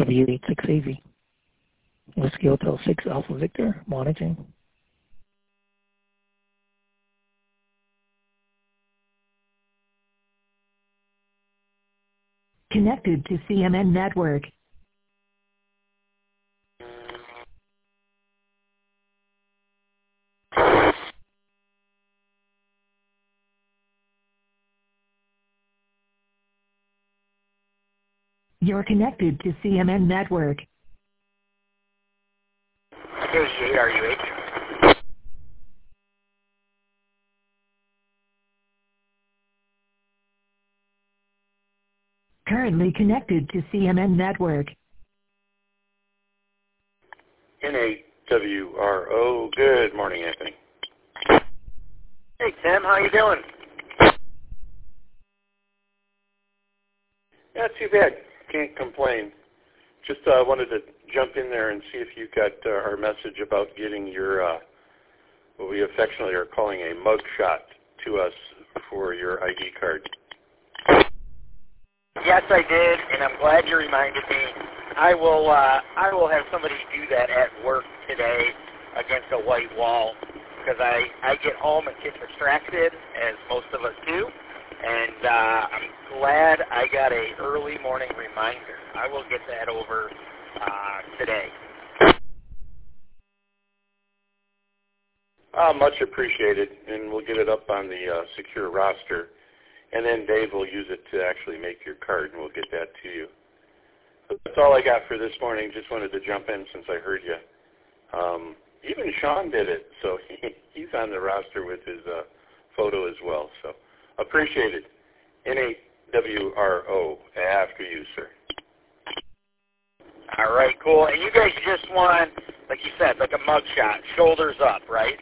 W86AV. Whiskey Hotel 6 Alpha Victor, monitoring. Connected to CMN network. You're connected to CMN network. KG8RUH. Currently connected to CMN network. N8WRO. Good morning, Anthony. Hey, Tim. How you doing? Not too bad. Can't complain. Just wanted to jump in there and see if you got our message about getting your, what we affectionately are calling a mug shot to us for your ID card. Yes, I did, and I'm glad you reminded me. I will have somebody do that at work today against a white wall because I get home and get distracted, as most of us do, and I'm glad I got a early morning reminder. I will get that over today. Much appreciated, and we'll get it up on the secure roster. And then Dave will use it to actually make your card, and we'll get that to you. But that's all I got for this morning. Just wanted to jump in since I heard you. Even Sean did it, so he's on the roster with his photo as well. So appreciate it. N8WRO, after you, sir. All right, cool. And you guys just want, like you said, like a mug shot, shoulders up, right?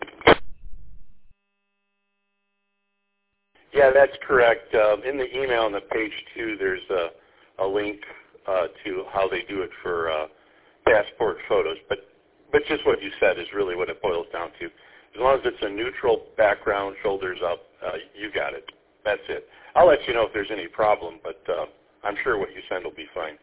Yeah, that's correct. In the email on the page 2, there's a link to how they do it for passport photos. But just what you said is really what it boils down to. As long as it's a neutral background, shoulders up, you got it. That's it. I'll let you know if there's any problem, but I'm sure what you send will be fine.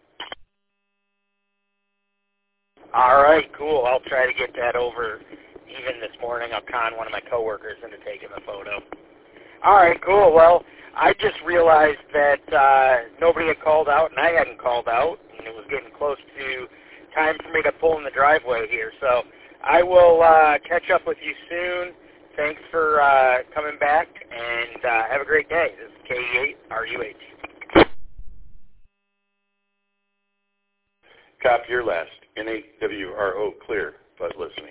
All right, cool. I'll try to get that over even this morning. I'll con one of my coworkers into taking the photo. All right, cool. Well, I just realized that nobody had called out, and I hadn't called out, and it was getting close to time for me to pull in the driveway here. So I will catch up with you soon. Thanks for coming back, and have a great day. This is K8RUH. Copy your last. N8WRO clear, but listening.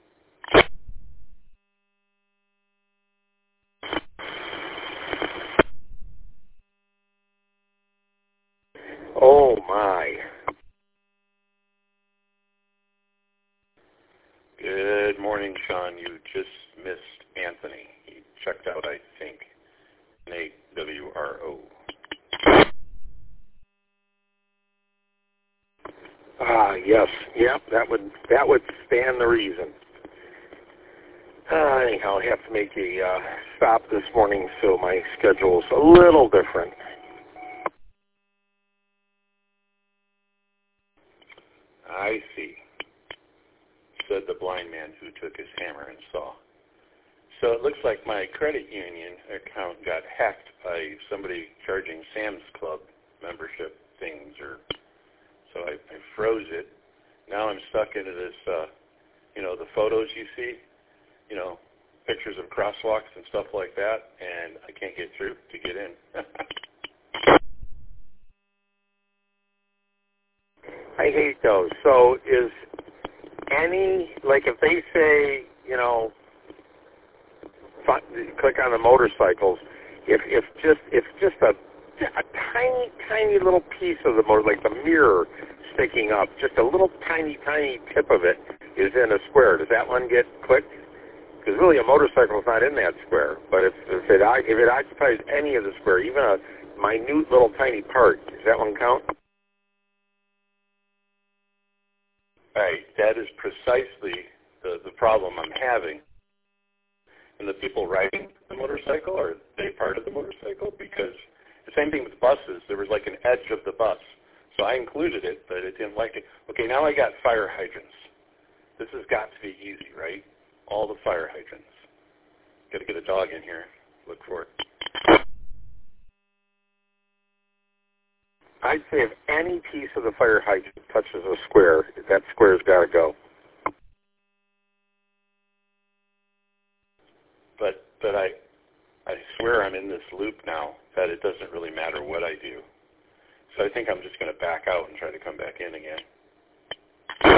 Oh, my. Good morning, Sean. You just missed Anthony. He checked out, I think. N8WRO. Yes. Yep, that would stand the reason. Anyhow, I have to make a stop this morning, so my schedule is a little different. I see, said the blind man who took his hammer and saw. So it looks like my credit union account got hacked by somebody charging Sam's Club membership things, so I froze it. Now I'm stuck into this, the photos you see, pictures of crosswalks and stuff like that, and I can't get through to get in. I hate those. So is any, if they say, click on the motorcycles, if just a tiny little piece of the motor, like the mirror sticking up, just a little tiny tip of it is in a square, does that one get clicked? Because really a motorcycle is not in that square. But if it occupies any of the square, even a minute little tiny part, does that one count? Right. That is precisely the problem I'm having. And the people riding the motorcycle, are they part of the motorcycle? Because the same thing with buses. There was like an edge of the bus. So I included it, but it didn't like it. Okay, now I got fire hydrants. This has got to be easy, right? All the fire hydrants. Got to get a dog in here. Look for it. I'd say if any piece of the fire hydrant touches a square, that square's got to go. But I swear I'm in this loop now that it doesn't really matter what I do. So I think I'm just going to back out and try to come back in again.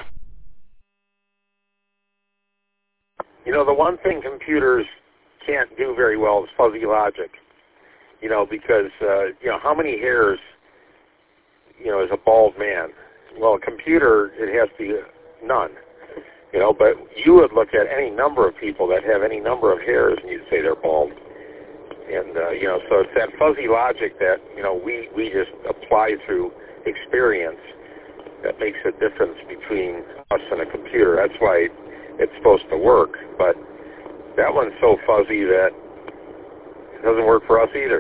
You know, the one thing computers can't do very well is fuzzy logic. You know, because, how many hairs, is a bald man? Well, a computer, it has to be none. But you would look at any number of people that have any number of hairs and you'd say they're bald. And, so it's that fuzzy logic that, we just apply through experience that makes a difference between us and a computer. That's why it's supposed to work. But that one's so fuzzy that it doesn't work for us either.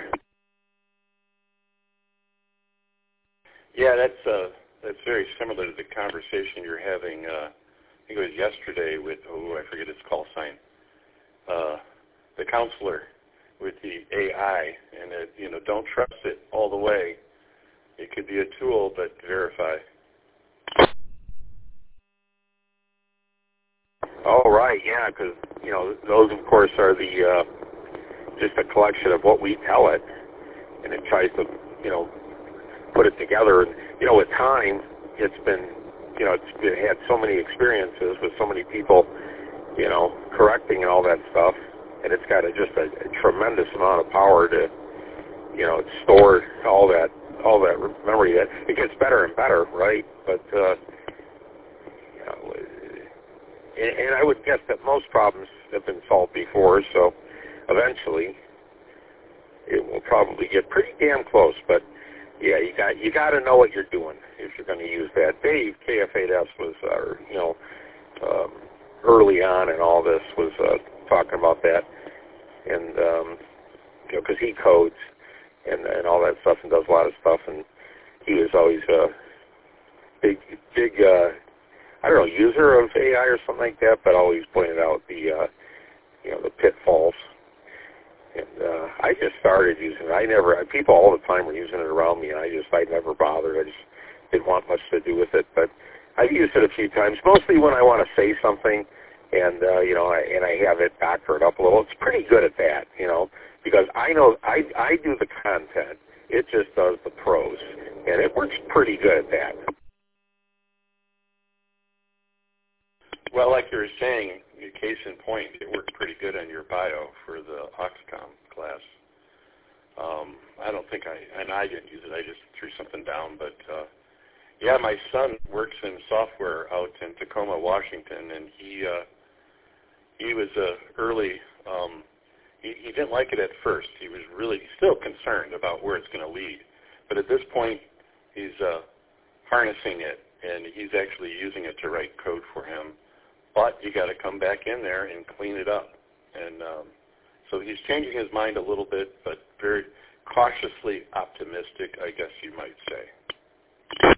Yeah, that's very similar to the conversation you're having, I think it was yesterday with, I forget its call sign, the counselor with the AI, and that, don't trust it all the way. It could be a tool, but verify. Oh, right, yeah, because, those, of course, are the, just a collection of what we tell it, and it tries to, put it together. And, with time, it's been, it had so many experiences with so many people, correcting and all that stuff, and it's got just a tremendous amount of power to, store all that memory. That it gets better and better, right? But, and I would guess that most problems have been solved before, so eventually it will probably get pretty damn close. But yeah, you got to know what you're doing if you're going to use that. Dave, KF8S was, early on in all this was talking about that, and because he codes and all that stuff and does a lot of stuff, and he was always a big user of AI or something like that, but always pointed out the the pitfalls. And I just started using it. People all the time were using it around me, and I never bothered. I just didn't want much to do with it. But I've used it a few times, mostly when I want to say something, and I have it backward up a little. It's pretty good at that, because I know I do the content. It just does the prose, and it works pretty good at that. Well, like you were saying, case in point, it worked pretty good on your bio for the Oxcom class. I don't think I didn't use it. I just threw something down. But, yeah, my son works in software out in Tacoma, Washington, and he was early, he didn't like it at first. He was really still concerned about where it's going to lead. But at this point, he's harnessing it, and he's actually using it to write code for him. But you got to come back in there and clean it up. And so he's changing his mind a little bit, but very cautiously optimistic, I guess you might say.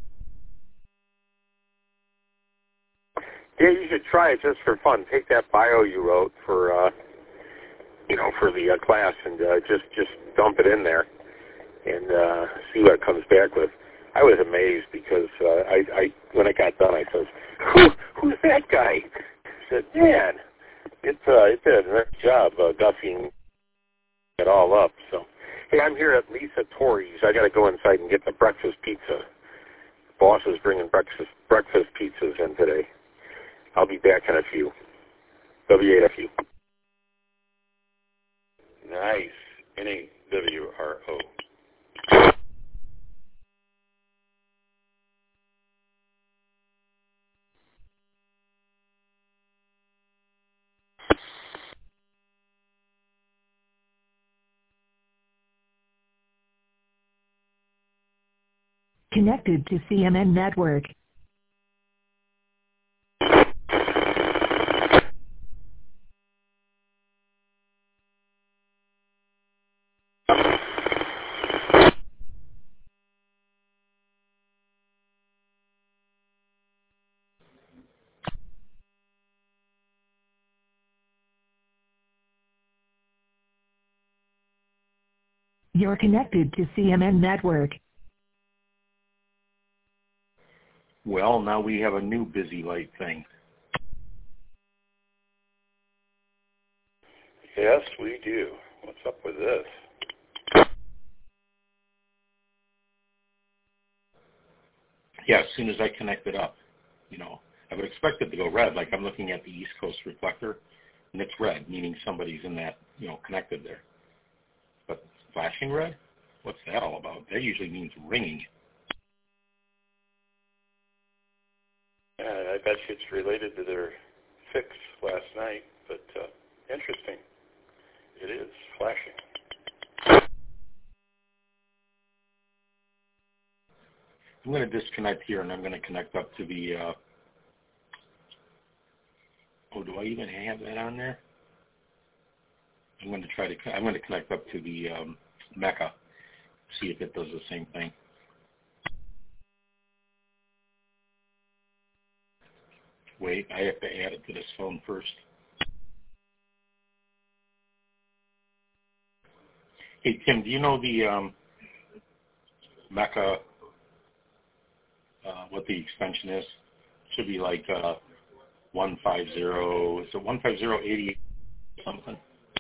Yeah, you should try it just for fun. Take that bio you wrote for, for the class, and just dump it in there and see what it comes back with. I was amazed because I when I got done, I said, "Who's that guy?" I said, "Man, it did a nice job gussying it all up." So, hey, I'm here at Lisa Torrey's. I got to go inside and get the breakfast pizza. The boss is bringing breakfast pizzas in today. I'll be back in a few. WAFU. Nice. NAWRO. Connected to CMN Network. You're connected to CMN Network. Well, now we have a new busy light thing. Yes, we do. What's up with this? Yeah, as soon as I connect it up, I would expect it to go red. Like I'm looking at the East Coast reflector, and it's red, meaning somebody's in that, connected there. But flashing red? What's that all about? That usually means ringing. I bet you it's related to their fix last night, but interesting. It is flashing. I'm going to disconnect here, and I'm going to connect up to the, do I even have that on there? I'm going to connect up to the Mecca, see if it does the same thing. Wait, I have to add it to this phone first. Hey, Tim, do you know the Mecca, what the extension is? Should be like 150, is it 15080 something?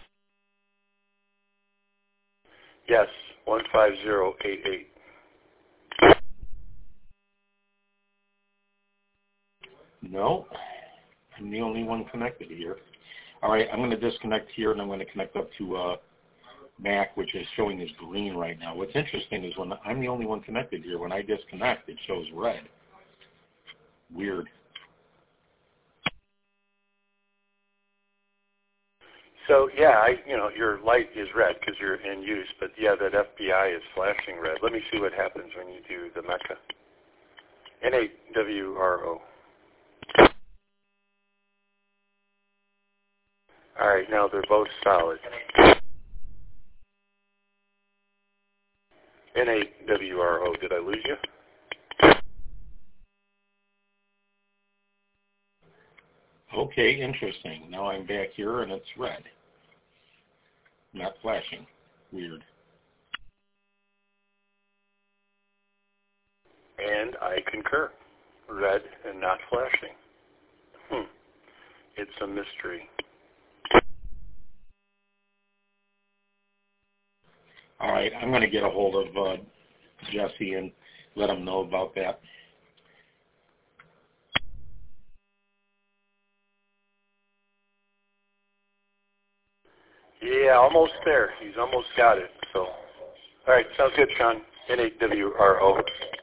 Yes, 15088. No, I'm the only one connected here. All right, I'm going to disconnect here, and I'm going to connect up to Mac, which is showing as green right now. What's interesting is when I'm the only one connected here, when I disconnect, it shows red. Weird. So, yeah, your light is red because you're in use, but, yeah, that FBI is flashing red. Let me see what happens when you do the Mecca. N8WRO. All right, now they're both solid. N8WRO, did I lose you? Okay, interesting. Now I'm back here, and it's red. Not flashing. Weird. And I concur. Red and not flashing. It's a mystery. All right, I'm going to get a hold of Jesse and let him know about that. Yeah, almost there. He's almost got it. So, all right, sounds good, Sean. N8WRO.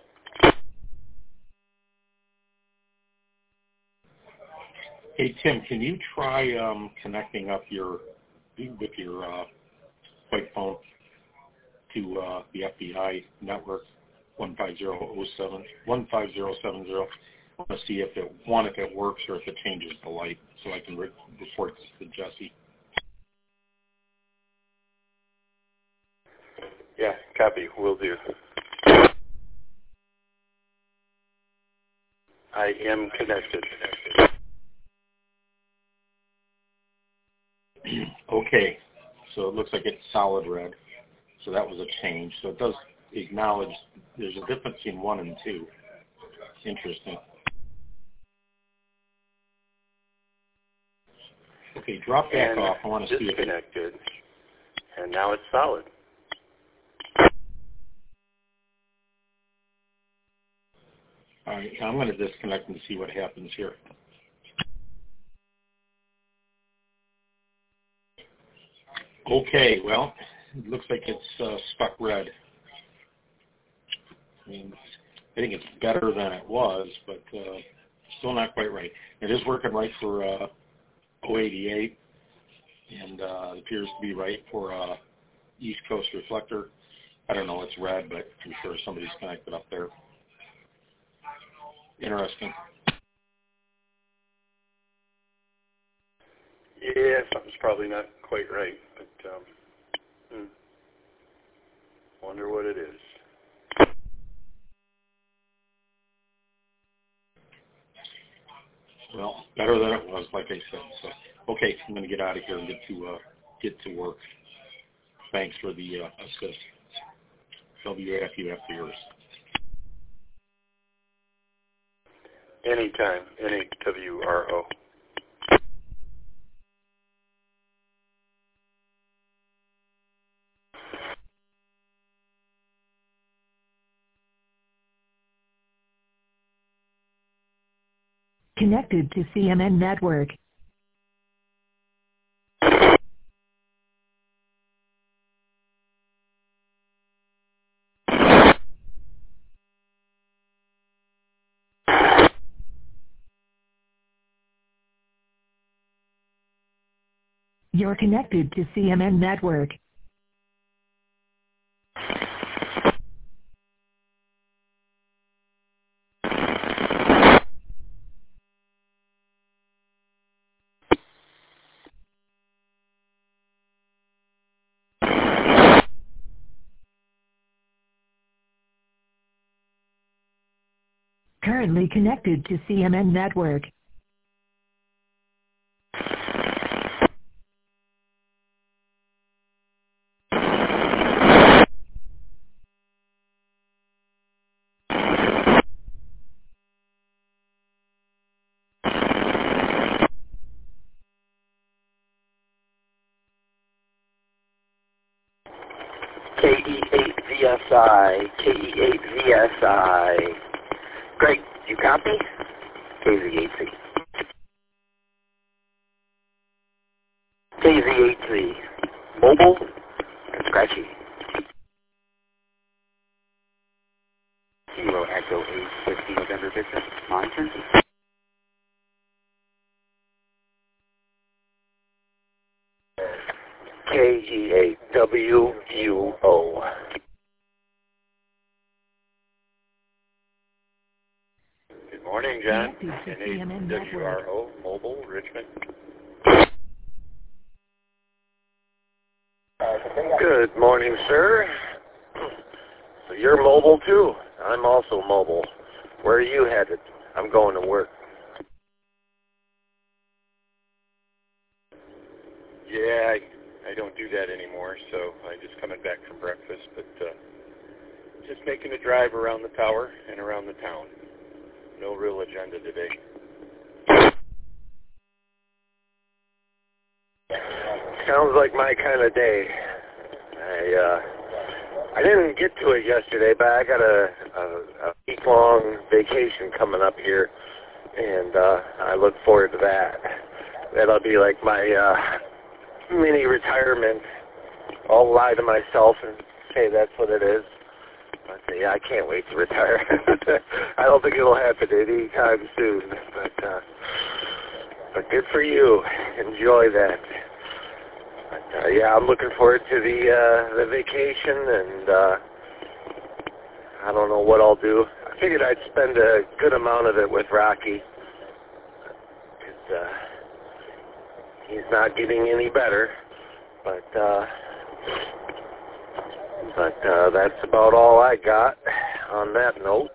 Hey, Tim, can you try connecting up with your white phone to the FBI network 15070? I want to see if it works or if it changes the light, so I can report this to Jesse. Yeah, copy. Will do. I am connected. Okay, so it looks like it's solid red. So that was a change. So it does acknowledge there's a difference between 1 and 2. Interesting. Okay, drop back off. I want to see if it... Disconnected. And now it's solid. All right, I'm going to disconnect and see what happens here. Okay, well, it looks like it's stuck red. I mean, I think it's better than it was, but still not quite right. It is working right for 088, and it appears to be right for East Coast reflector. I don't know, it's red, but I'm sure somebody's connected up there. Interesting. Yeah, something's probably not quite right, but wonder what it is. Well, better than it was, like I said. So, okay, I'm going to get out of here and get to work. Thanks for the assist. WFUF viewers. Anytime, NHWRO. Connected to CMN Network. You're connected to CMN Network. Currently connected to CMN Network. KE8VSI, KE8VSI. Greg, you copy? KZ8Z. KZ8Z. Mobile and scratchy. Kilo Echo 850 November Victor. Monitor. KE8WUO. Good morning, John. NHWRO, Mobile, Richmond. Good morning, sir. So you're mobile too? I'm also mobile. Where are you headed? I'm going to work. Yeah, I don't do that anymore, so I'm just coming back from breakfast, but just making a drive around the tower and around the town. No real agenda today. Sounds like my kind of day. I didn't get to it yesterday, but I got a week-long vacation coming up here, and I look forward to that. That'll be like my mini retirement. I'll lie to myself and say that's what it is. But yeah, I can't wait to retire. I don't think it'll happen anytime soon, but good for you. Enjoy that. But yeah, I'm looking forward to the vacation, and I don't know what I'll do. I figured I'd spend a good amount of it with Rocky, because he's not getting any better. But that's about all I got on that note.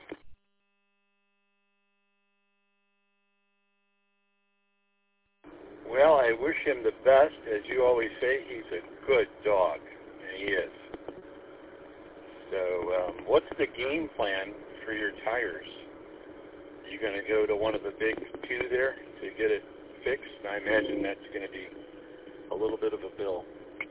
Well, I wish him the best. As you always say, he's a good dog, and he is. So what's the game plan for your tires? Are you going to go to one of the big two there to get it fixed? I imagine that's going to be a little bit of a bill.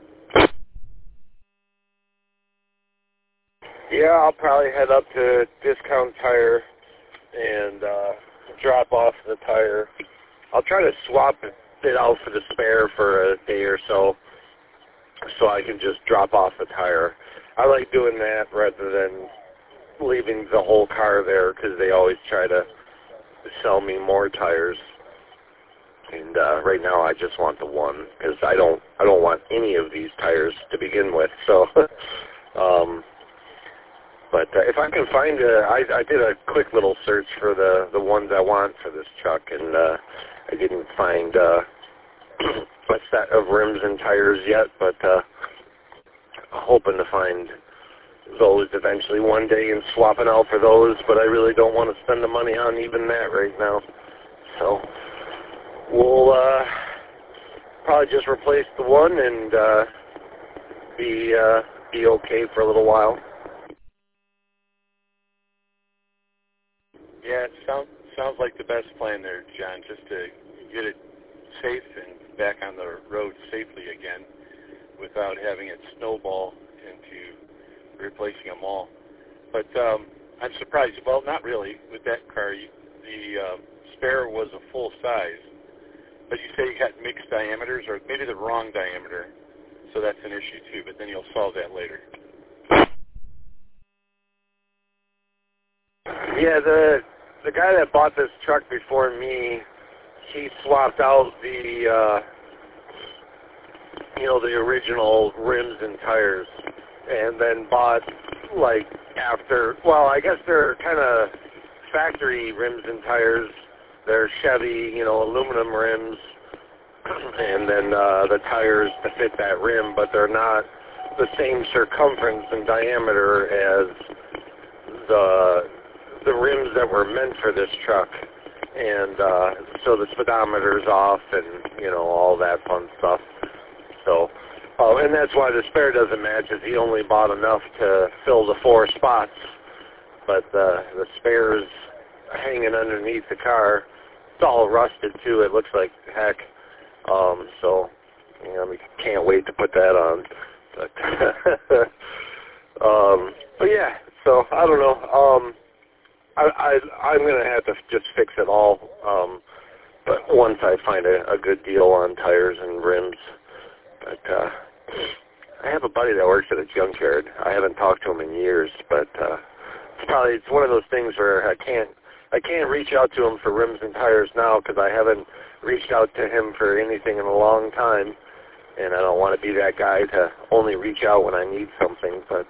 Yeah, I'll probably head up to Discount Tire and drop off the tire. I'll try to swap it out for the spare for a day or so I can just drop off the tire. I like doing that rather than leaving the whole car there, because they always try to sell me more tires. And right now I just want the one, because I don't want any of these tires to begin with. So but if I can find I did a quick little search for the ones I want for this truck, and I didn't find a set of rims and tires yet, but hoping to find those eventually one day and swapping out for those, but I really don't want to spend the money on even that right now. So we'll probably just replace the one and be okay for a little while. Yeah, it sounds like the best plan there, John, just to get it safe and back on the road safely again without having it snowball into replacing them all. But I'm surprised. Well, not really. With that car, the spare was a full size, but you say you got mixed diameters, or maybe the wrong diameter, so that's an issue too, but then you'll solve that later. Yeah, the guy that bought this truck before me, he swapped out the the original rims and tires, and then bought I guess they're kind of factory rims and tires. They're Chevy, aluminum rims, and then the tires to fit that rim, but they're not the same circumference and diameter as the rims that were meant for this truck. And so the speedometer's off and, all that fun stuff. So, and that's why the spare doesn't match, is he only bought enough to fill the 4 spots. But the spare's hanging underneath the car. It's all rusted, too. It looks like heck. So, we can't wait to put that on. But yeah, so I don't know. I'm going to have to just fix it all, but once I find a good deal on tires and rims. But I have a buddy that works at a junkyard. I haven't talked to him in years, but it's one of those things where I can't reach out to him for rims and tires now because I haven't reached out to him for anything in a long time, and I don't want to be that guy to only reach out when I need something, but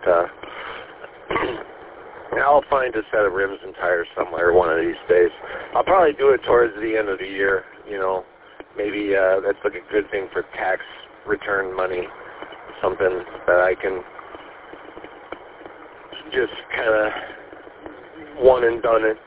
I'll find a set of rims and tires somewhere one of these days. I'll probably do it towards the end of the year, Maybe that's like a good thing for tax return money, something that I can just kind of one and done it.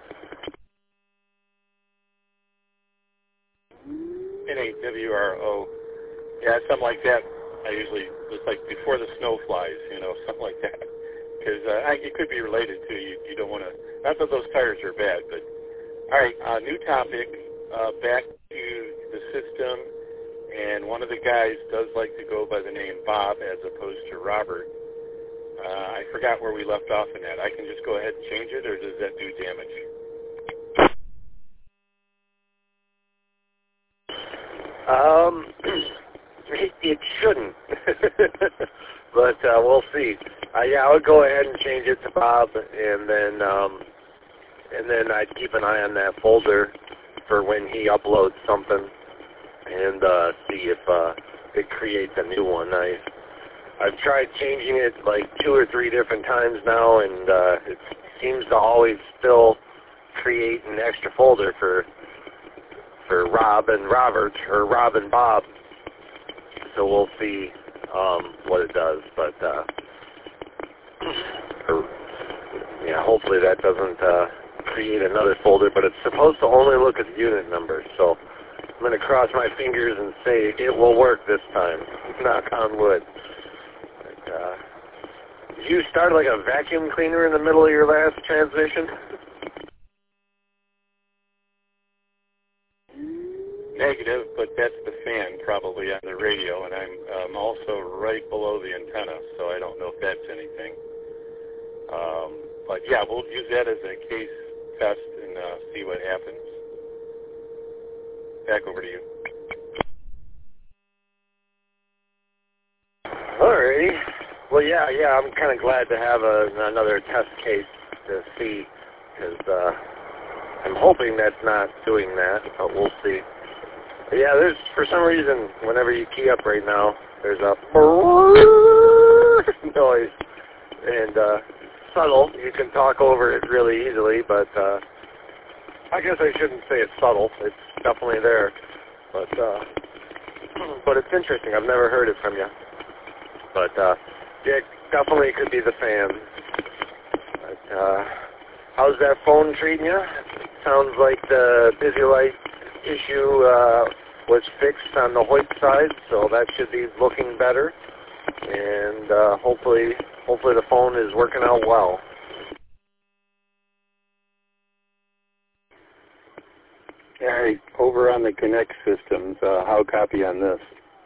NAWRO. Yeah, something like that. It's like before the snow flies, something like that. Because it could be related to you. You don't want to. Not that those tires are bad, but all right. New topic. Back to the system, and one of the guys does like to go by the name Bob as opposed to Robert. I forgot where we left off in that. I can just go ahead and change it, or does that do damage? It shouldn't, but we'll see. I would go ahead and change it to Bob, and then I'd keep an eye on that folder for when he uploads something, and see if it creates a new one. I've tried changing it like 2 or 3 different times now, and it seems to always still create an extra folder for Rob and Robert, or Rob and Bob. So we'll see what it does, but hopefully that doesn't create another folder, but it's supposed to only look at the unit numbers, so I'm going to cross my fingers and say it will work this time. Knock on wood. Did you start like a vacuum cleaner in the middle of your last transmission? Negative, but that's the fan probably on the radio, and I'm also right below the antenna, so I don't know if that's anything. But yeah, we'll use that as a case test and see what happens. Back over to you. Alrighty. Well, yeah, I'm kind of glad to have another test case to see, because I'm hoping that's not doing that, but we'll see. But yeah, there's, for some reason, whenever you key up right now, there's a noise, and subtle. You can talk over it really easily, but I guess I shouldn't say it's subtle. It's definitely there, but it's interesting. I've never heard it from you, but it definitely could be the fan. But, how's that phone treating you? Sounds like the busy light issue was fixed on the Hoyt side, so that should be looking better, and hopefully the phone is working out well. All right, over on the Connect systems, how copy on this?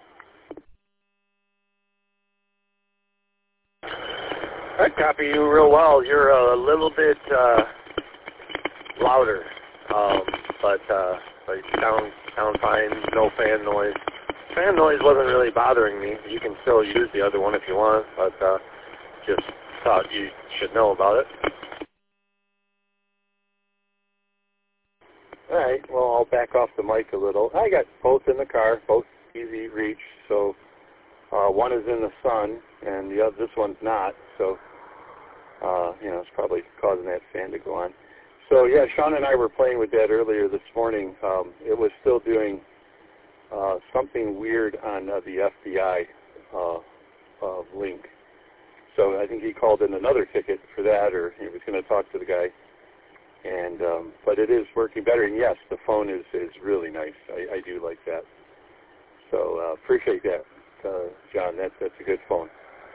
I copy you real well. You're a little bit louder, but you sound fine. No fan noise. Fan noise wasn't really bothering me. You can still use the other one if you want, but just thought you should know about it. All right, well, I'll back off the mic a little. I got both in the car, both easy reach, so one is in the sun, and this one's not, so, it's probably causing that fan to go on. So, yeah, Sean and I were playing with that earlier this morning. It was still doing something weird on the FBI link. So I think he called in another ticket for that, or he was going to talk to the guy. And but it is working better, and yes, the phone is really nice. I do like that. So appreciate that, John. That's a good phone.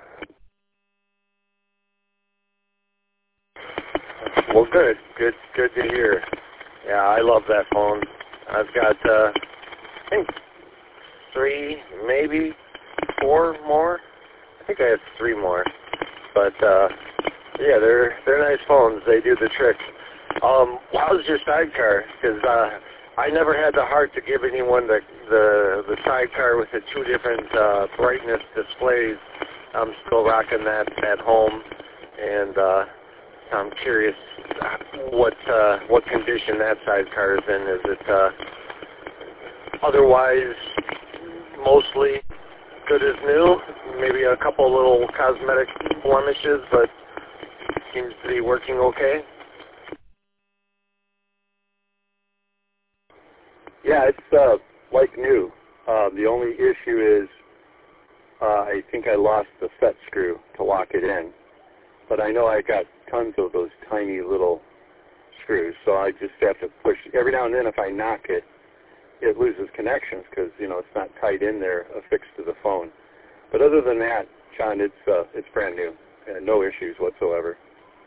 Well, good to hear. Yeah, I love that phone. I've got I think 3, maybe 4 more. I think I have 3 more. But yeah, they're nice phones. They do the trick. How's your sidecar? Because I never had the heart to give anyone the sidecar with the 2 different brightness displays. I'm still rocking that at home, and I'm curious what condition that sidecar is in. Is it otherwise mostly good as new? Maybe a couple little cosmetic blemishes, but seems to be working okay. Yeah, it's like new. The only issue is I think I lost the set screw to lock it in. But I know I got tons of those tiny little screws, so I just have to push. Every now and then if I knock it, it loses connections because, it's not tied in there, affixed to the phone. But other than that, John, it's brand new. And no issues whatsoever.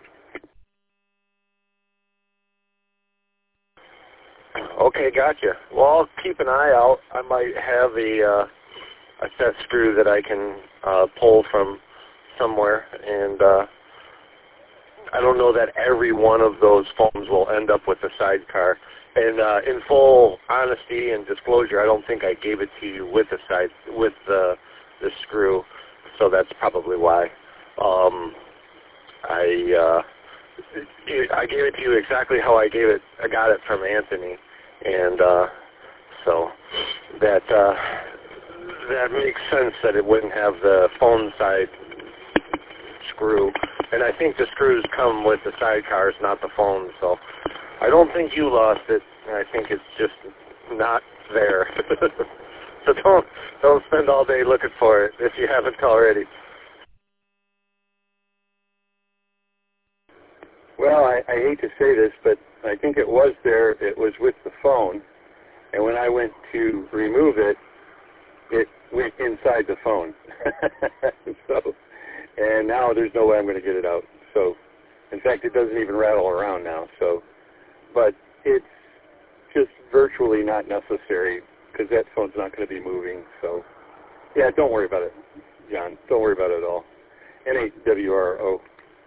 Okay, gotcha. Well, I'll keep an eye out. I might have a set screw that I can pull from somewhere, and I don't know that every one of those phones will end up with a sidecar. And in full honesty and disclosure, I don't think I gave it to you with the screw, so that's probably why. I gave it to you exactly how I got it from Anthony, and so that makes sense that it wouldn't have the phone side screw. And I think the screws come with the sidecars, not the phone. So I don't think you lost it. I think it's just not there. So don't spend all day looking for it if you haven't already. Well, I hate to say this, but I think it was there. It was with the phone. And when I went to remove it, it went inside the phone. And now there's no way I'm going to get it out. So, in fact, it doesn't even rattle around now. So, but it's just virtually not necessary because that phone's not going to be moving. So, yeah, don't worry about it, John. Don't worry about it at all. NHWRO.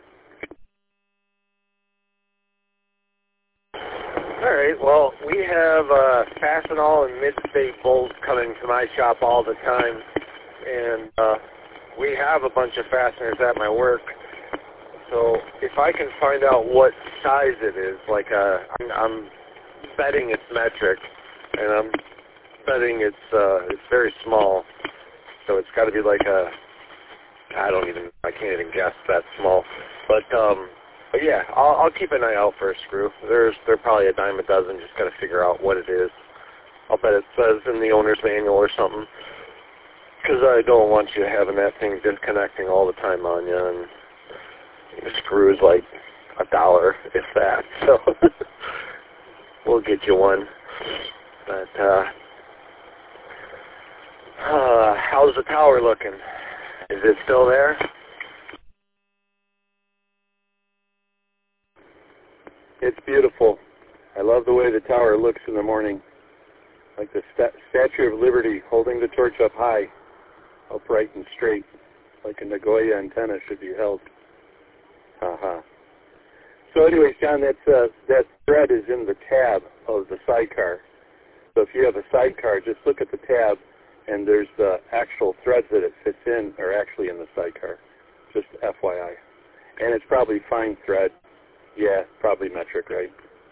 All right, well, we have Fastenal and Mid-State bolts coming to my shop all the time, and we have a bunch of fasteners at my work. So if I can find out what size it is, like I'm betting it's metric, and I'm betting it's very small, so it's got to be like I can't even guess that small, but yeah, I'll keep an eye out for a screw. They're probably a dime a dozen. Just got to figure out what it is. I'll bet it says in the owner's manual or something, because I don't want you having that thing disconnecting all the time on you, and the screw is like $1, if that. So we'll get you one. But how's the tower looking? Is it still there? It's beautiful. I love the way the tower looks in the morning, like the Statue of Liberty holding the torch up high, upright and straight, like a Nagoya antenna should be held. Ha-ha. So anyways, John, that thread is in the tab of the sidecar. So if you have a sidecar, just look at the tab, and there's the actual threads that it fits in are actually in the sidecar. Just FYI. And it's probably fine thread. Yeah, probably metric, right?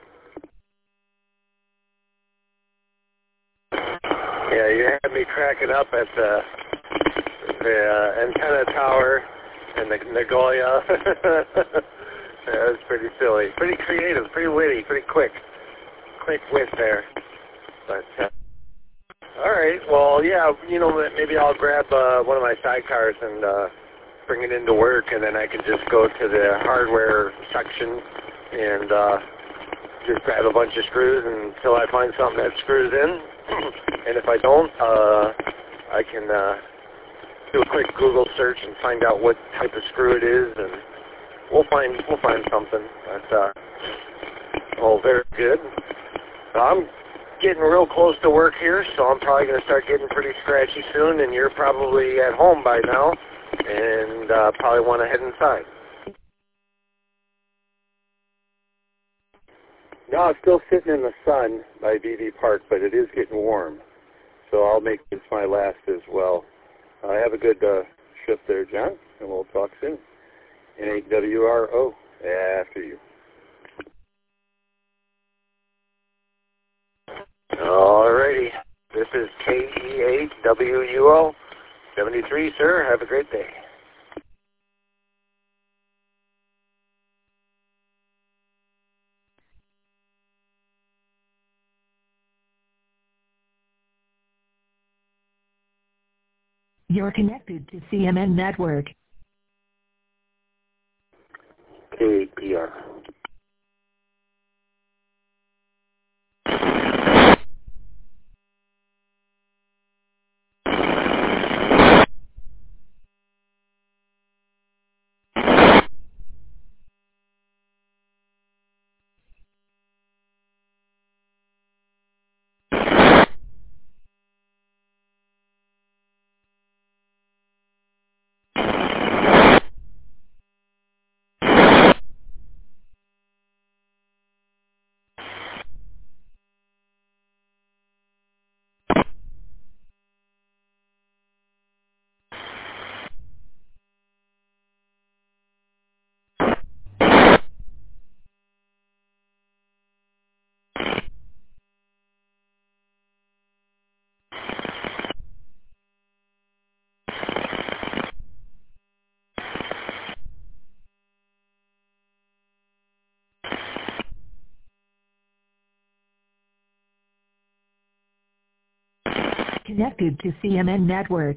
Yeah, you had me cracking up at the antenna tower and the Nagoya. That was pretty silly. Pretty creative, pretty witty, pretty quick. Quick wit there. But, all right, well, yeah, you know, maybe I'll grab one of my sidecars and bring it into work, and then I can just go to the hardware section and just grab a bunch of screws until I find something that screws in. And if I don't, I can do a quick Google search and find out what type of screw it is, and we'll find something. But oh, very good. I'm getting real close to work here, so I'm probably going to start getting pretty scratchy soon, and you're probably at home by now, and probably want to head inside. No, I'm still sitting in the sun by BV Park, but it is getting warm, so I'll make this my last as well. Have a good shift there, John, and we'll talk soon. N8WRO, after you. Alrighty, this is KE8WUO 73, sir. Have a great day. You're connected to CMN Network. KPR. Connected to CMN Network.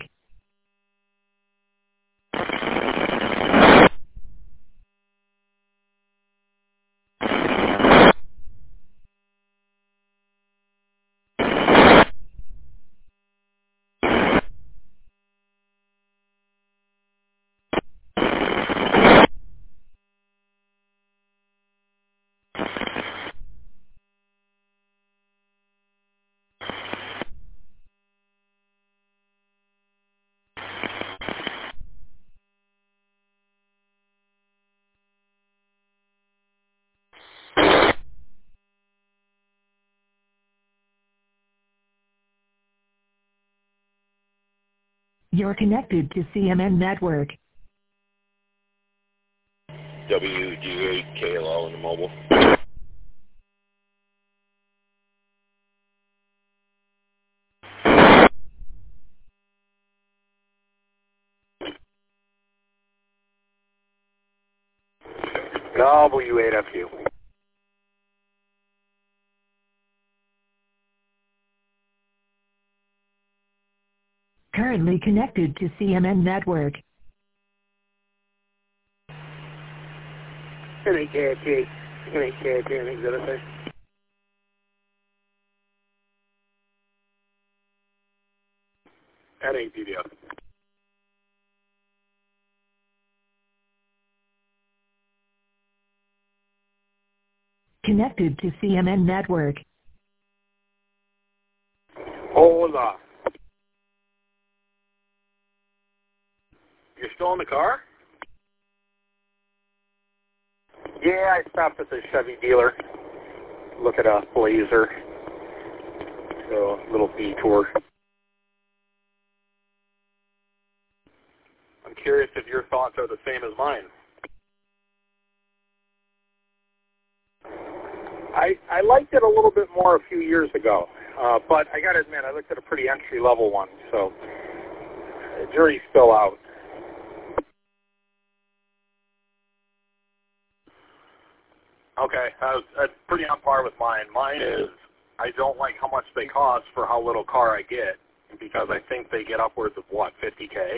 You're connected to CMN Network. WG8KLL in the mobile. W8FU. Currently connected to CMN Network. N8KFG. N8KFG on exhibit there. N8DDF. Connected to CMN Network. Hola. You're still in the car? Yeah, I stopped at the Chevy dealer. Look at a Blazer. So, a little detour. I'm curious if your thoughts are the same as mine. I liked it a little bit more a few years ago, but I got to admit, I looked at a pretty entry-level one, so the jury's still out. Okay, that's pretty on par with mine. Mine is I don't like how much they cost for how little car I get, because I think they get upwards of, what, $50K?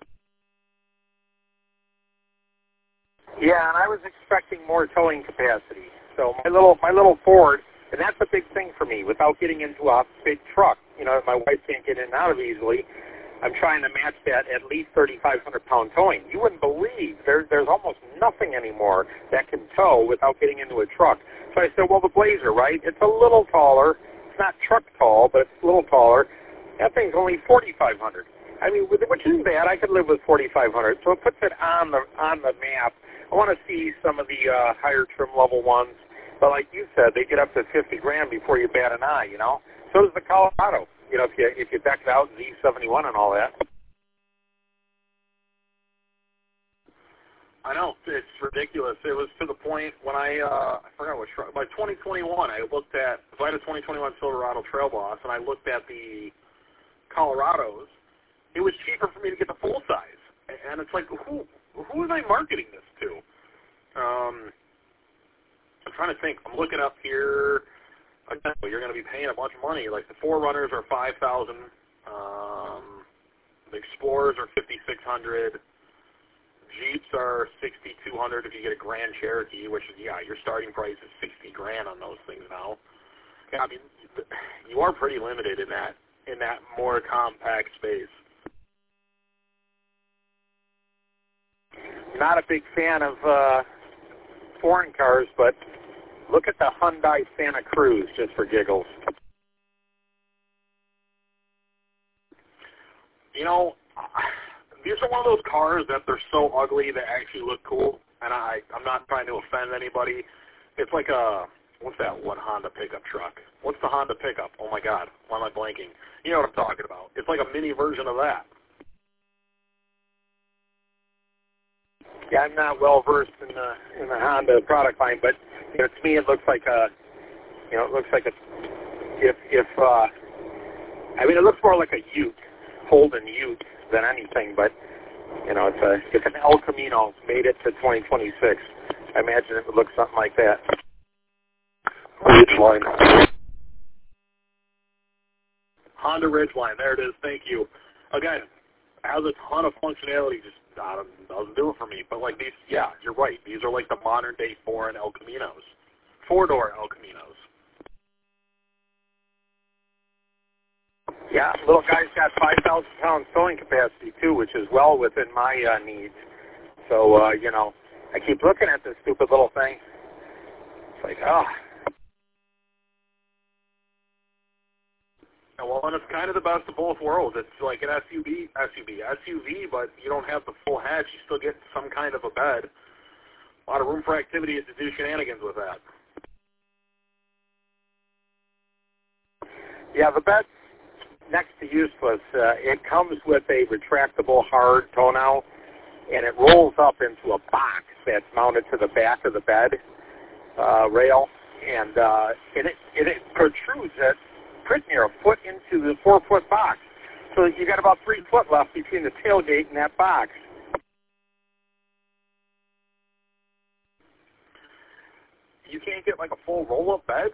Yeah, and I was expecting more towing capacity. So my little Ford, and that's a big thing for me. Without getting into a big truck, you know, my wife can't get in and out of easily. I'm trying to match that at least 3,500-pound towing. You wouldn't believe there's almost nothing anymore that can tow without getting into a truck. So I said, well, the Blazer, right? It's a little taller. It's not truck tall, but it's a little taller. That thing's only 4,500. I mean, which isn't bad. I could live with 4,500. So it puts it on the map. I want to see some of the higher trim level ones. But like you said, they get up to $50,000 before you bat an eye, you know. So does the Colorado, you know, if you deck it out in Z71 and all that. I know, it's ridiculous. It was to the point when I forgot which truck, by 2021, I looked at, so I had a 2021 Silverado Trail Boss, and I looked at the Colorados. It was cheaper for me to get the full size. And it's like, who am I marketing this to? I'm trying to think. I'm looking up here. Again, you're going to be paying a bunch of money. Like the 4Runners are $5,000. The Explorers are $5,600. Jeeps are $6,200 if you get a Grand Cherokee, which is, yeah, your starting price is $60,000 on those things now. I mean, you are pretty limited in that more compact space. Not a big fan of foreign cars, but look at the Hyundai Santa Cruz, just for giggles. You know, these are one of those cars that they're so ugly they actually look cool, and I'm not trying to offend anybody. It's like what's that one Honda pickup truck? What's the Honda pickup? Oh my God, why am I blanking? You know what I'm talking about. It's like a mini version of that. Yeah, I'm not well versed in the Honda product line, but you know, to me it looks like a I mean, it looks more like a Ute, Holden Ute than anything, but you know, it's an El Camino, made it to 2026. I imagine it would look something like that. Ridgeline. Honda Ridgeline, there it is. Thank you. Again, has a ton of functionality, just doesn't do it for me. But like these, yeah, you're right. These are like the modern day foreign El Caminos, 4-door El Caminos. Yeah, little guy's got 5,000 pounds towing capacity too, which is well within my needs. So you know, I keep looking at this stupid little thing. It's like, oh. Well, and it's kind of the best of both worlds. It's like an SUV, but you don't have the full hatch. You still get some kind of a bed. A lot of room for activities to do shenanigans with that. Yeah, the bed's next to useless. It comes with a retractable hard tonneau, and it rolls up into a box that's mounted to the back of the bed rail, and it protrudes at pretty near a foot into the 4-foot box. So you got about 3 foot left between the tailgate and that box. You can't get like a full roll-up bed?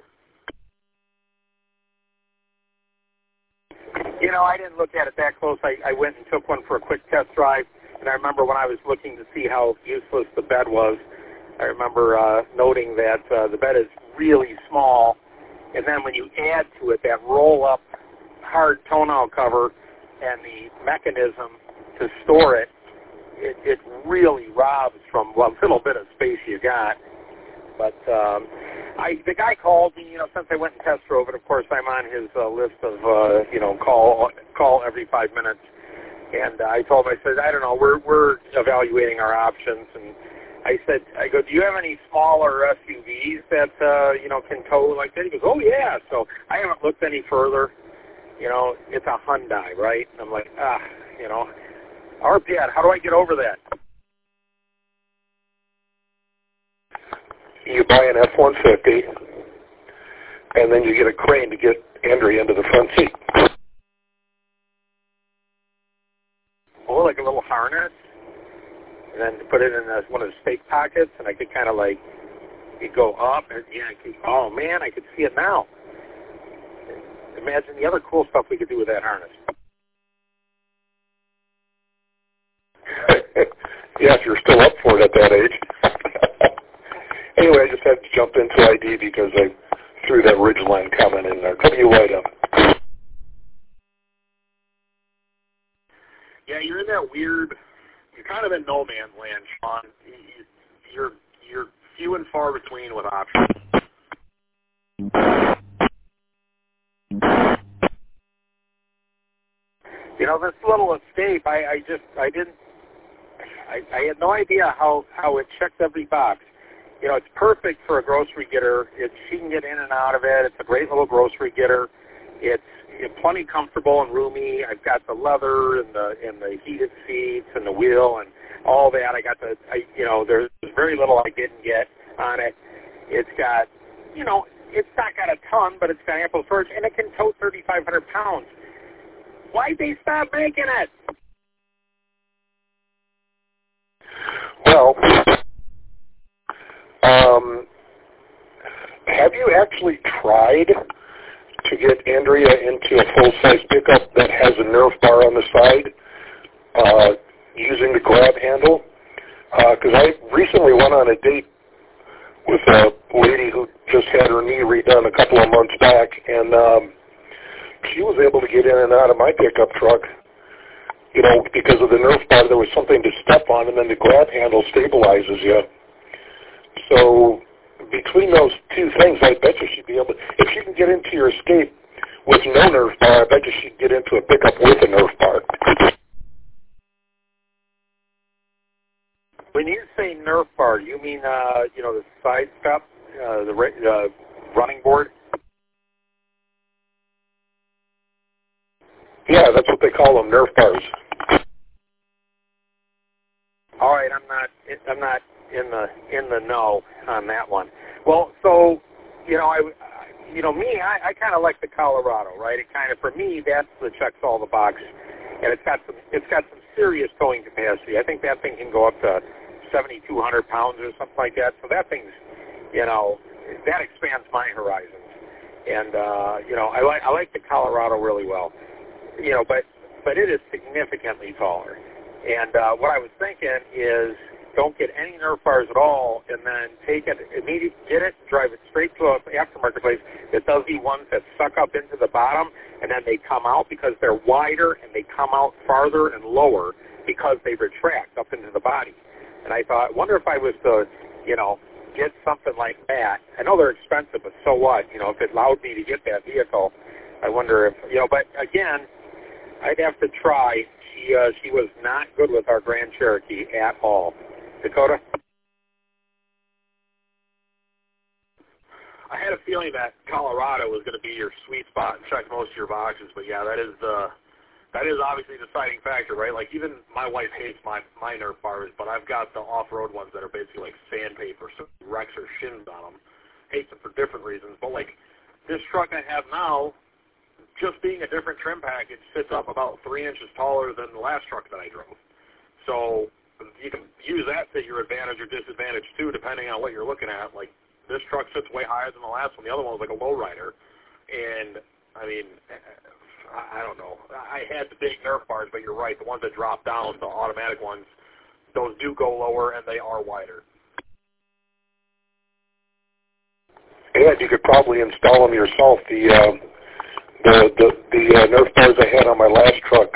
You know, I didn't look at it that close. I went and took one for a quick test drive, and I remember when I was looking to see how useless the bed was, I remember noting that the bed is really small. And then when you add to it that roll-up hard tonneau cover and the mechanism to store it, it really robs from what little bit of space you got. But the guy called me, since I went and test drove it. Of course, I'm on his list of, call every 5 minutes. And I told him, I said, I don't know, we're evaluating our options. And I go, do you have any smaller SUVs that, can tow like that? He goes, oh, yeah. So I haven't looked any further. It's a Hyundai, right? And I'm like, RPAD, how do I get over that? You buy an F-150, and then you get a crane to get Andrea into the front seat. Oh, like a little harness? And then put it in one of the stake pockets, and I could kind of it'd go up, and oh man, I could see it now. Imagine the other cool stuff we could do with that harness. Yeah, if you're still up for it at that age. Anyway, I just had to jump into ID because I threw that Ridgeline comment in there. W White up. Yeah, you're in that weird. You're kind of in no man's land, Sean. You're few and far between with options. This little Escape, I had no idea how it checked every box. It's perfect for a grocery getter. She can get in and out of it. It's a great little grocery getter. It's plenty comfortable and roomy. I've got the leather and the heated seats and the wheel and all that. There's very little I didn't get on it. It's got, it's not got a ton, but it's got ample storage, and it can tow 3,500 pounds. Why'd they stop making it? Well, have you actually tried to get Andrea into a full-size pickup that has a Nerf bar on the side using the grab handle? Because I recently went on a date with a lady who just had her knee redone a couple of months back, and she was able to get in and out of my pickup truck, because of the Nerf bar. There was something to step on, and then the grab handle stabilizes you. So between those two things, I bet you she'd be able to, if she can get into your Escape with no Nerf bar, I bet you she'd get into a pickup with a Nerf bar. When you say Nerf bar, you mean, the side step, the running board? Yeah, that's what they call them, Nerf bars. All right, I'm not in the know on that one. Well, so I kind of like the Colorado, right? It kind of, for me, that's the checks all the boxes, and it's got some serious towing capacity. I think that thing can go up to 7,200 pounds or something like that. So that thing's, that expands my horizons, and I like the Colorado really well, but it is significantly taller. And what I was thinking is, don't get any Nerf bars at all, and then take it immediately, get it, drive it straight to an aftermarket place that does the ones that suck up into the bottom, and then they come out because they're wider, and they come out farther and lower because they retract up into the body. And I thought, I wonder if I was to, get something like that. I know they're expensive, but so what? If it allowed me to get that vehicle, I wonder if, but again, I'd have to try. She was not good with our Grand Cherokee at all. Dakota? I had a feeling that Colorado was going to be your sweet spot and check most of your boxes, but yeah, that is obviously the deciding factor, right? Like, even my wife hates my Nerf bars, but I've got the off-road ones that are basically like sandpaper, so wrecks her shins on them. Hates them for different reasons, but like this truck I have now, just being a different trim package, sits up about 3 inches taller than the last truck that I drove. So you can use that to your advantage or disadvantage too, depending on what you're looking at. Like, this truck sits way higher than the last one. The other one was like a lowrider. And, I mean, I don't know. I had the big Nerf bars, but you're right. The ones that drop down, the automatic ones, those do go lower and they are wider. And you could probably install them yourself. The Nerf bars I had on my last truck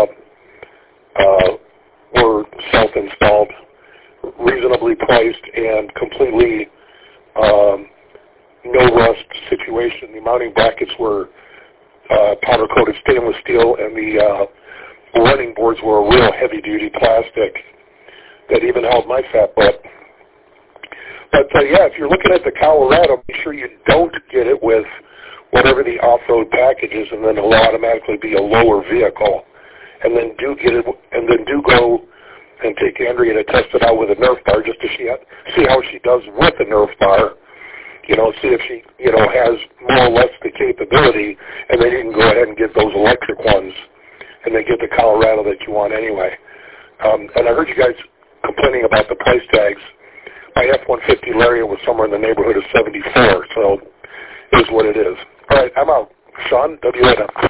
were self-installed, reasonably priced, and completely no rust situation. The mounting brackets were powder-coated stainless steel, and the running boards were a real heavy-duty plastic that even held my fat butt. But, yeah, if you're looking at the Colorado, make sure you don't get it with whatever the off-road package is, and then it'll automatically be a lower vehicle. And then do get it, and then do go and take Andrea to test it out with a Nerf bar just to see how she does with the Nerf bar. You know, see if she, you know, has more or less the capability, and then you can go ahead and get those electric ones, and then get the Colorado that you want anyway. And I heard you guys complaining about the price tags. My F-150 Lariat was somewhere in the neighborhood of $74, so it is what it is. All right, I'm out. Sean, WNM.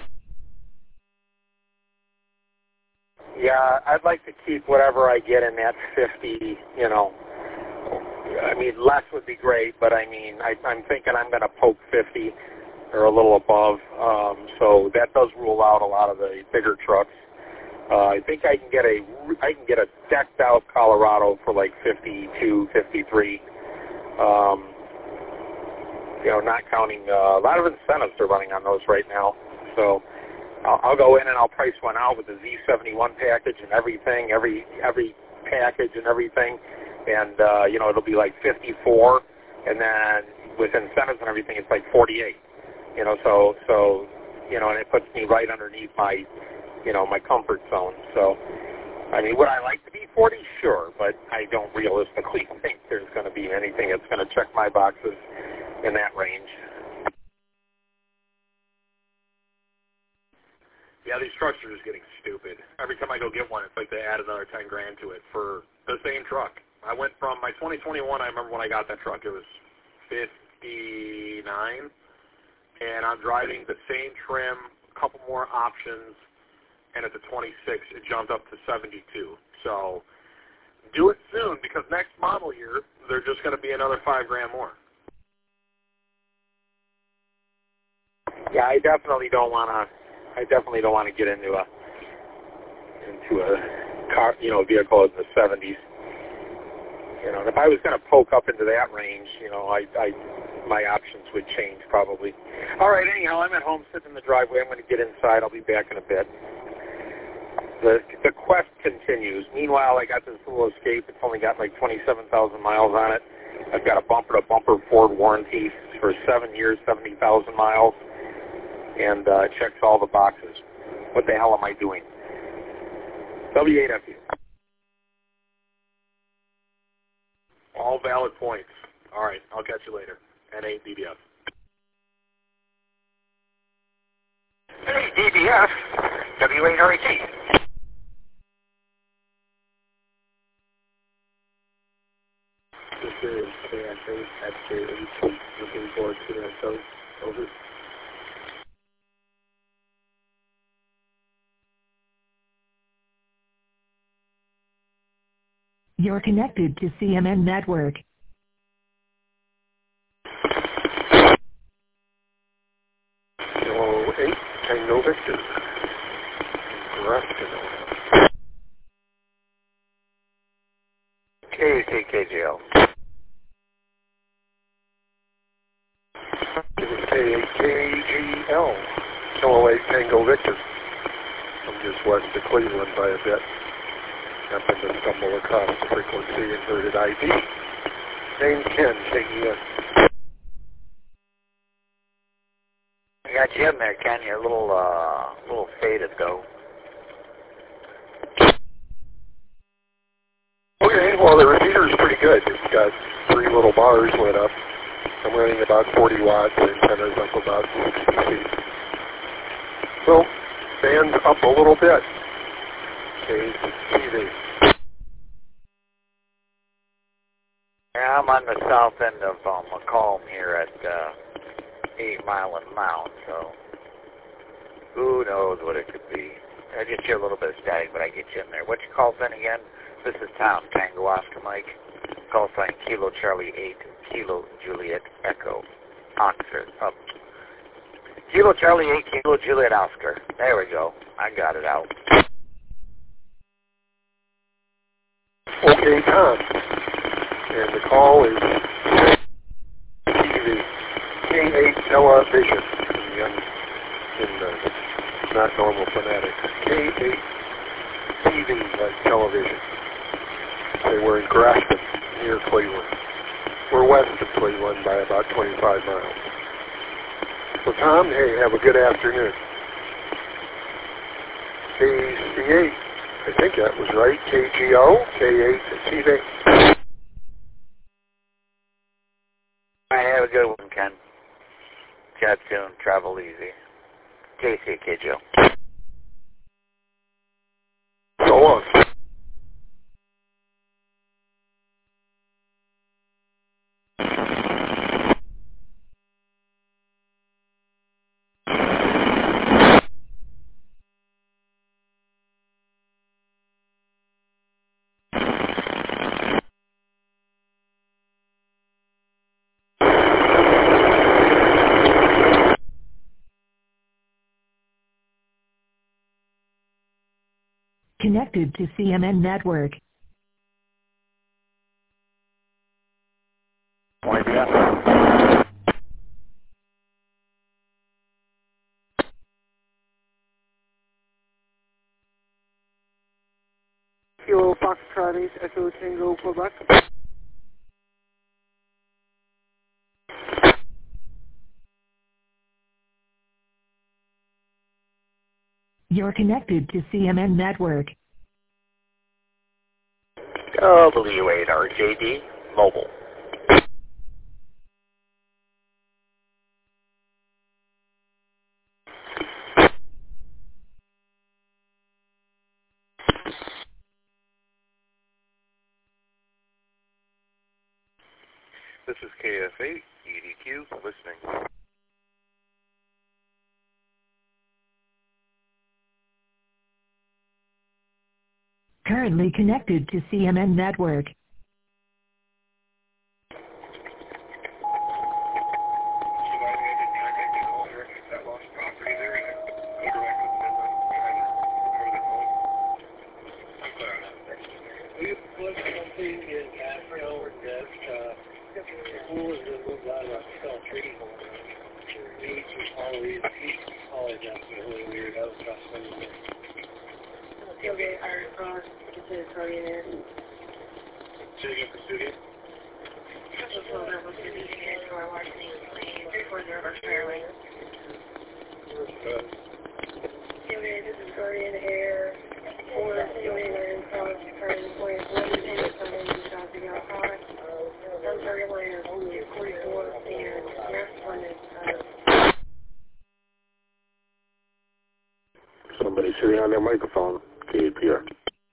Yeah, I'd like to keep whatever I get in that 50, you know. I mean, less would be great, but I mean, I'm thinking I'm going to poke 50 or a little above. So that does rule out a lot of the bigger trucks. I think I can get a decked out Colorado for like 52, 53. You know, not counting a lot of incentives they're running on those right now. So I'll go in and I'll price one out with the Z71 package and everything, every package and everything. And, you know, it'll be like 54, and then with incentives and everything, it's like 48. You know, so you know, and it puts me right underneath my, you know, my comfort zone. So, I mean, would I like to be 40? Sure, but I don't realistically think there's going to be anything that's going to check my boxes in that range. Yeah, these trucks are just getting stupid. Every time I go get one, it's like they add another 10 grand to it for the same truck. I went from my 2021, I remember when I got that truck, it was 59, and I'm driving the same trim, a couple more options, and at the 26, it jumped up to 72. So do it soon, because next model year, they're just going to be another 5 grand more. Yeah, I definitely don't want to get into a car, you know, vehicle in the 70s. You know, and if I was going to poke up into that range, you know, my options would change probably. All right, anyhow, I'm at home sitting in the driveway. I'm going to get inside. I'll be back in a bit. The quest continues. Meanwhile, I got this little Escape. It's only got like 27,000 miles on it. I've got a bumper-to-bumper Ford warranty for 7 years, 70,000 miles, and checks all the boxes. What the hell am I doing? W8FU. All valid points. All right, I'll catch you later. N8 DBF. N8 DBF, W8RET. This is KS8 FJ8, looking forward to the show. Over. You're connected to CMN Network. Kilo 8, Tango Victor. KCKGL. KGL. Kilo 8, Tango Victor. I'm just west of Cleveland by a bit. Happen to stumble across the frequency inverted ID. Name Ken, KEN. I got you in there, Ken. You're a little faded, though. Okay, well, the repeater's pretty good. It's got 3 little bars lit up. I'm running about 40 watts, and antenna's up about 60 feet. So, band's up a little bit. KTV. Yeah, I'm on the south end of Macomb here at 8 Mile and Mount, so who knows what it could be. I just hear a little bit of static, but I get you in there. What's your call sign again? This is Tom, Tango Oscar Mike. Call sign Kilo Charlie 8, Kilo Juliet Echo, Oscar. Up. Kilo Charlie 8, Kilo Juliet Oscar. There we go. I got it out. Okay, Tom. And the call is TV. vision in the not normal phonetics. K8 TV television. They were in Grafton, near Cleveland. We're west of Cleveland by about 25 miles. So Tom, hey, have a good afternoon. KC8, I think that was right. KGO, K8 TV. All right, have a good one, Ken. Chat soon. Travel easy. KC, KGO. So long. Connected to CMN Network. Kilo Foxtrot 8 Echo Tango Quebec. You're connected to CMN Network. W8RJD Mobile. This is KF8 EDQ listening. Currently connected to CMN Network. Somebody sitting on their microphone, KPR.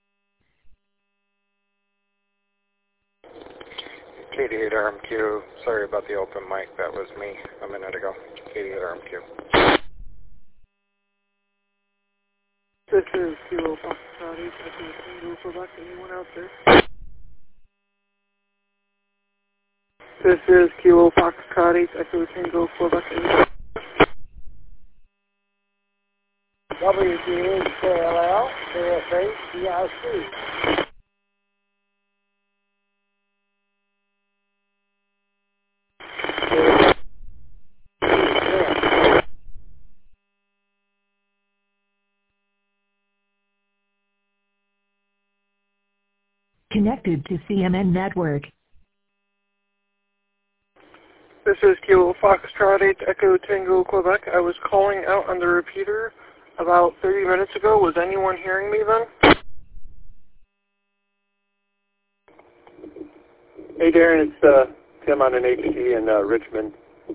KD8 RMQ, sorry about the open mic, that was me a minute ago. KD8 RMQ. This is Kilo Foxtrot 8 Echo Tango Quebec. Anyone out there? This is Kilo Foxtrot 8 Echo Tango Quebec. WGHKLL, KFA, DRC. Connected to CMN Network. This is Kilo Foxtrot 8 Echo Tango Quebec. I was calling out on the repeater about 30 minutes ago. Was anyone hearing me then? Hey Darren, it's Tim on an HT in Richmond.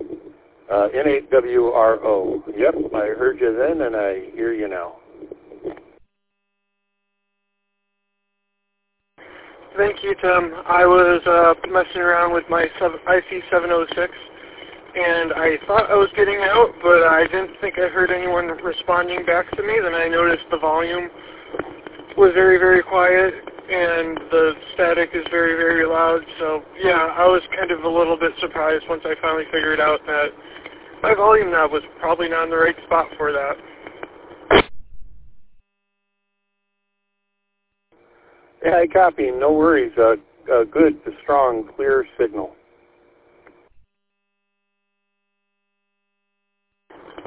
N8WRO. Yep, I heard you then and I hear you now. Thank you, Tim. I was messing around with my IC706, and I thought I was getting out, but I didn't think I heard anyone responding back to me. Then I noticed the volume was very, very quiet, and the static is very, very loud. So, yeah, I was kind of a little bit surprised once I finally figured out that my volume knob was probably not in the right spot for that. Yeah, I copy. No worries. Good, strong, clear signal.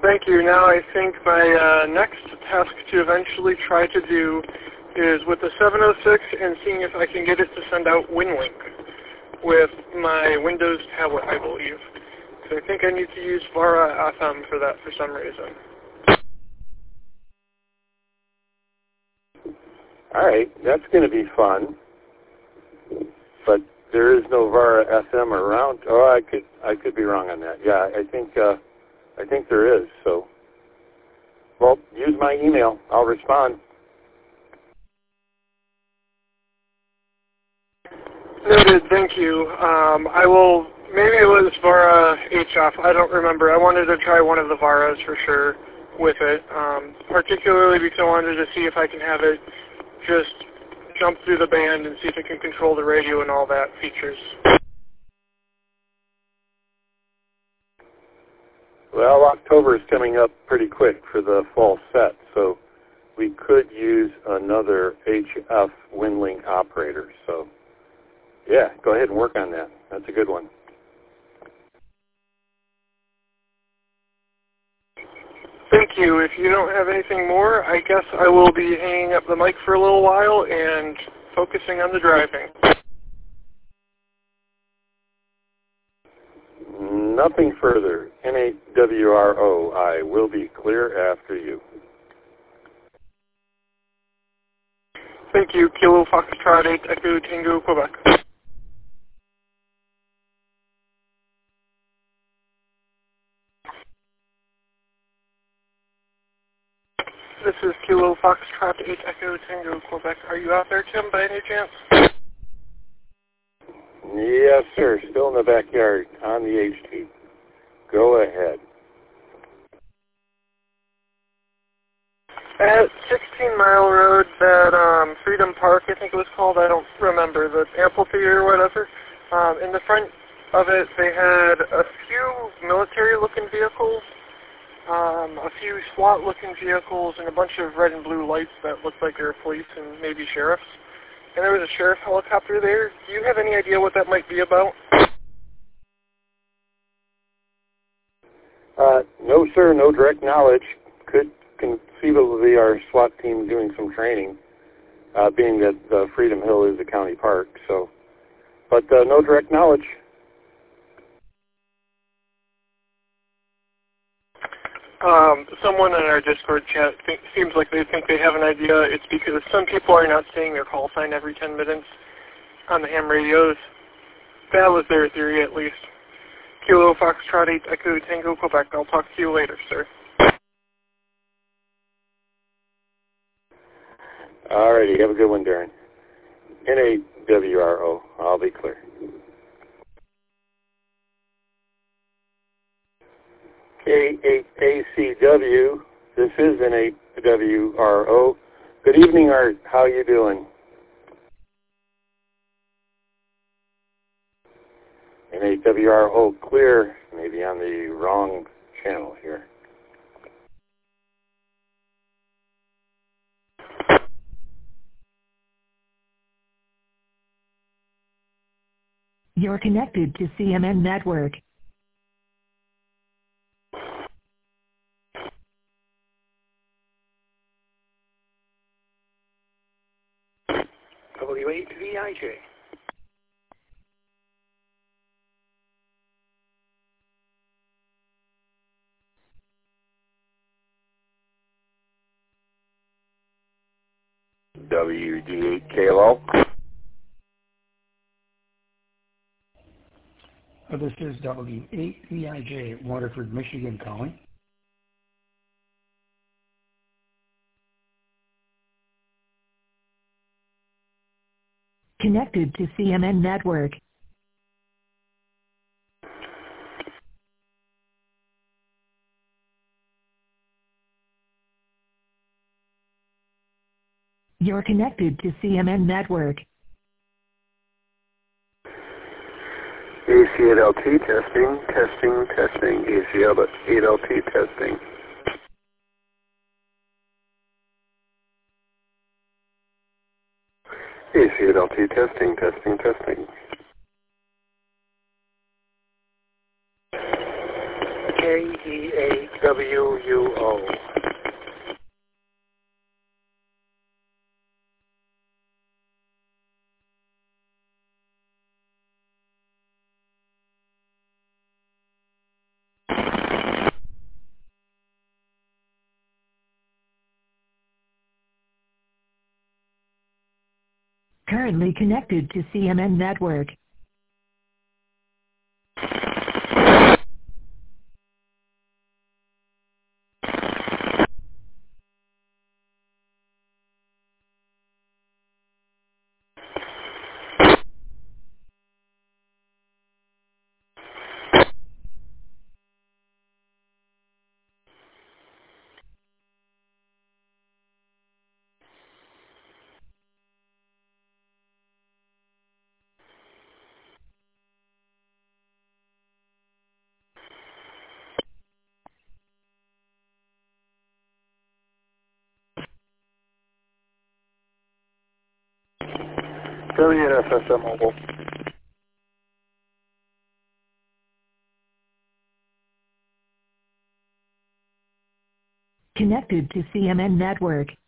thank you. Now I think my next task to eventually try to do is with the 706 and seeing if I can get it to send out WinLink with my Windows tablet, I believe. So I think I need to use VARA FM for that for some reason. All right, that's going to be fun. But there is no VARA FM around. Oh, I could be wrong on that. Yeah, I think there is. So, well, use my email. I'll respond. Noted. Thank you. I will. Maybe it was VARA HF. I don't remember. I wanted to try one of the VARAs for sure with it, particularly because I wanted to see if I can have it just jump through the band and see if it can control the radio and all that features. Well, October is coming up pretty quick for the fall set, so we could use another HF WinLink operator. So, yeah, go ahead and work on that. That's a good one. Thank you. If you don't have anything more, I guess I will be hanging up the mic for a little while and focusing on the driving. Nothing further. N8WRO, I will be clear after you. Thank you. Kilo Foxtrot 8 Echo Tango, Quebec. This is Kilo Foxtrot 8 Echo Tango, Quebec. Are you out there, Tim, by any chance? Yes, sir. Still in the backyard on the HT. Go ahead. At 16 Mile Road, that Freedom Park, I think it was called, I don't remember, the amphitheater or whatever, in the front of it, they had a few military-looking vehicles, a few SWAT-looking vehicles, and a bunch of red and blue lights that looked like they were police and maybe sheriffs. And there was a sheriff helicopter there. Do you have any idea what that might be about? No, sir. No direct knowledge. Could conceivably be our SWAT team doing some training, being that Freedom Hill is a county park. So, but no direct knowledge. Someone in our Discord chat seems like they think they have an idea. It's because some people are not saying their call sign every 10 minutes on the ham radios. That was their theory, at least. Kilo Foxtrot 8 Echo Tango, Quebec. I'll talk to you later, sir. Alrighty, have a good one, Darren. N8WRO, I'll be clear. K8ACW, this is N8WRO. Good evening, Art. How you doing? N8WRO, clear. Maybe on the wrong channel here. You're connected to CMN Network. W8VIJ. WD8KLO. This is W8VIJ, Waterford, Michigan calling. Connected to CMN Network. You're connected to CMN Network. AC8LT testing, AC8LT testing. AC8LT testing. Keawuo. Currently connected to CMN Network. WFSM Mobile. Connected to CMN Network.